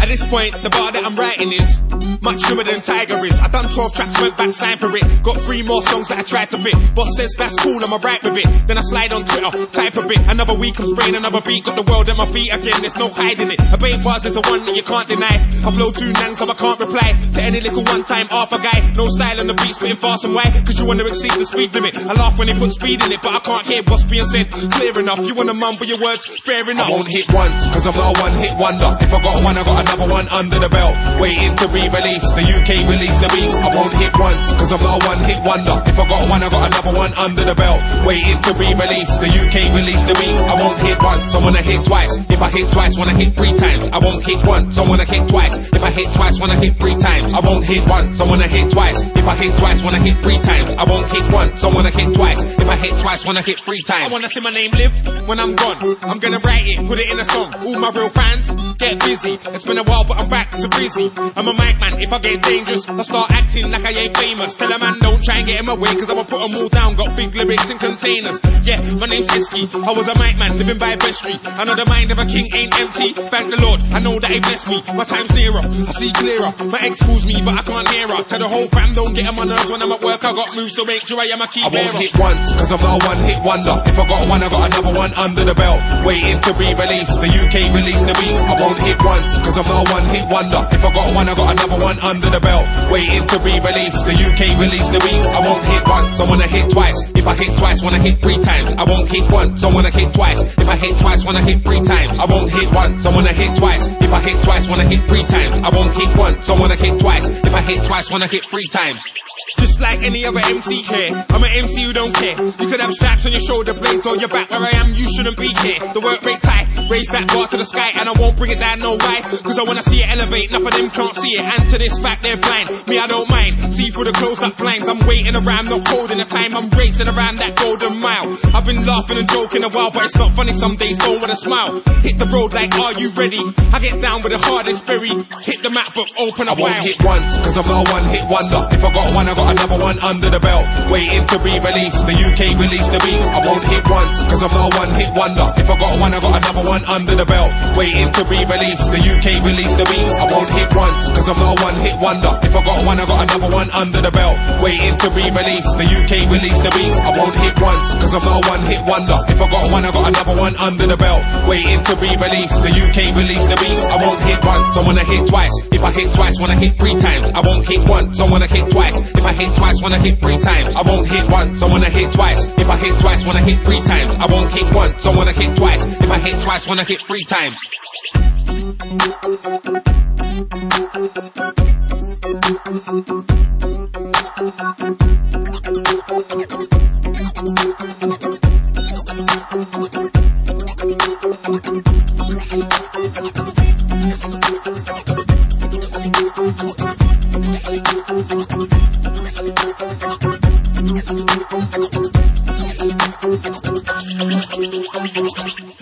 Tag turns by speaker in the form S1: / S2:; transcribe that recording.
S1: At this point, the bar that I'm writing is much newer than Tiger is. I done 12 tracks, went back, signed for it. Got 3 more songs that I tried to fit. Boss says that's cool, I'ma write with it. Then I slide on Twitter, type a bit. Another week I'm spraying another beat. Got the world at my feet again, there's no hiding it. A bait bars is the one that you can't deny. I flow too nang so I can't reply to any little one-time alpha guy. No style on the beat, spitting fast and wide, cause you wanna exceed the speed limit. I laugh when they put speed in it, but I can't hear what's being said clear enough. You wanna mumble your words, fair enough.
S2: I won't hit once, cause I'm not a one-hit wonder. If I got one, I got another one under the belt, waiting to be released. The UK release the beast. I won't hit once, cause I'm not a one-hit wonder. If I got one, I got another one under the belt, waiting to be released. The UK release the beast. I won't hit once, I wanna hit twice. If I hit twice, wanna hit 3 times. I won't hit once, I wanna hit twice. If I hit twice, wanna hit 3 times. I won't hit once, I wanna hit twice. If I hit twice, wanna hit 3 times. I won't hit once, I wanna hit twice. If I hit twice, wanna hit 3 times.
S1: I wanna see my name live when I'm gone. I'm gonna write it, put it in a song. All my real fans, get busy. It's been a while, but I'm back, so busy. I'm a mic man, if I get dangerous, I start acting like I ain't famous. Tell a man don't try and get in my way, cause I'ma put them all down. Got big lyrics in containers. Yeah, my name's Whiskey. I was a mic man, living by Best Street. I know the mind of a king ain't empty. Thank the Lord, I know that he blessed me. My time's nearer, I see clearer. My ex calls me, but I can't hear her. Tell the whole fam don't get on my nerves when I'm at work. I got moves to make sure I am a key bearer.
S2: I won't hit once, cause I'm not a one-hit wonder. If I got one, I got another one under the belt, waiting to be released. The UK release the beast. I won't hit once, cause I'm not a one-hit wonder. If I got one, I got another one under the belt, waiting to be released. The UK release the beast. I won't hit once, I wanna hit twice. If I hit twice, wanna hit 3 times. I won't hit once, I wanna hit twice. If I hit twice, wanna hit 3 times. I won't hit once, I wanna hit twice. If I hit twice, wanna hit 3 times. I won't hit once, I wanna hit twice. If I hit twice, wanna hit 3 times.
S1: Just like any other MC here, I'm an MC who don't care. You could have straps on your shoulder blades or your back. Where I am, you shouldn't be here. The work rate high, raise that bar to the sky, and I won't bring it down, no why. Cause I wanna see it elevate, enough of them can't see it. And to this fact, they're blind. Me, I don't mind. See through the closed up blinds. I'm waiting around, not cold in the time. I'm racing around that golden mile. I've been laughing and joking a while, but it's not funny some days, don't wanna smile. Hit the road like, are you ready? I get down with the hardest berry. Hit the MacBook, open up.
S2: I won't hit once, cause I'm not a one-hit wonder. If I got one, I got another one under the belt, waiting to be released. The UK release the beast. I won't hit once, cause I'm not a one-hit wonder. If I got one, I got another one under the belt, waiting to be released. The UK release the beast. I won't hit once, cause I'm not a one-hit wonder. If I got one, I got another one under the belt, waiting to be released. The UK release the beast. I won't hit once, cause I'm not a one-hit wonder. If I got one, I got another one under the belt, waiting to be released. The UK release the beast. I won't hit once, I wanna hit twice. If I hit twice, wanna hit 3 times. I won't hit once, I wanna hit twice. If I hit twice, wanna hit 3 times. I won't hit once, I wanna hit twice. If I hit twice, wanna hit 3 times. I won't hit once, I wanna hit twice. If I hit twice, wanna hit 3 times.
S3: Thank you.